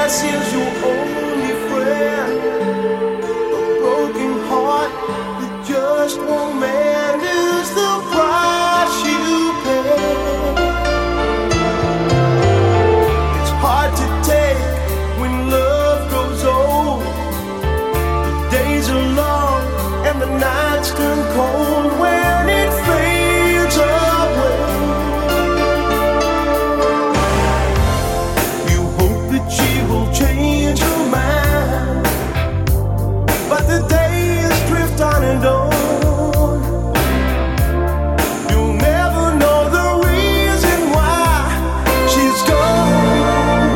loneliness is your only friend. A broken heart that just won't mend is the price you pay. It's hard to take when love grows old. The days are long and the nights turn cold when it fades away. You hope that she will change her mind, but the days drift on and on. You'll never know the reason why she's gone.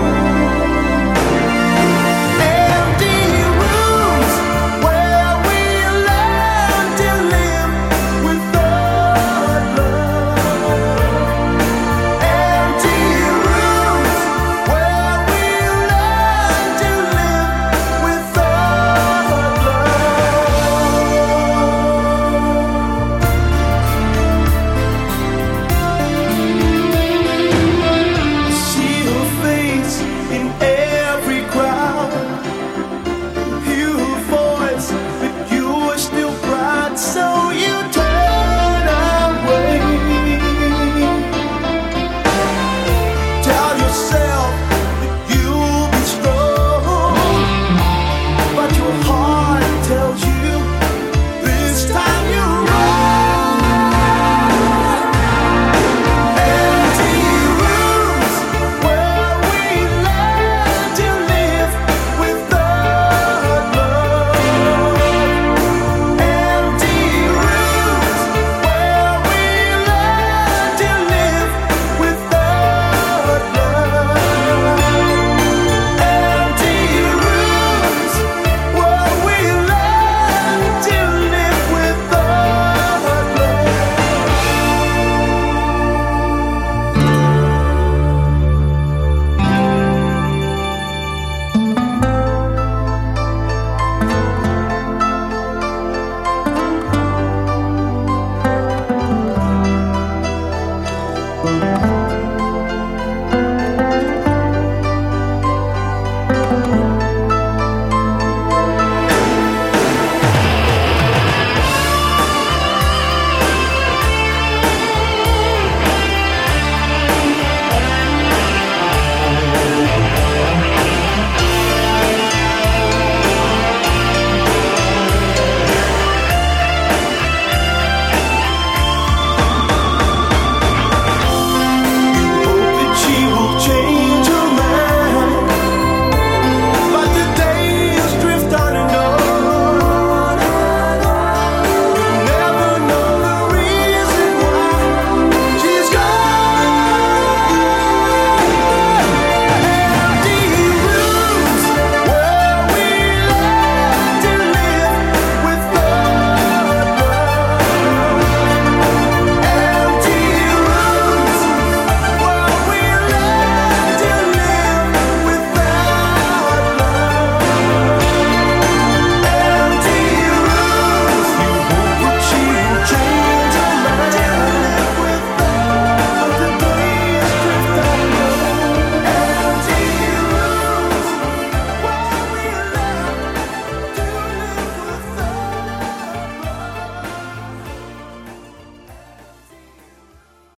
Empty rooms where we learn to live without love. Empty rooms where we learn to live without love. See her face in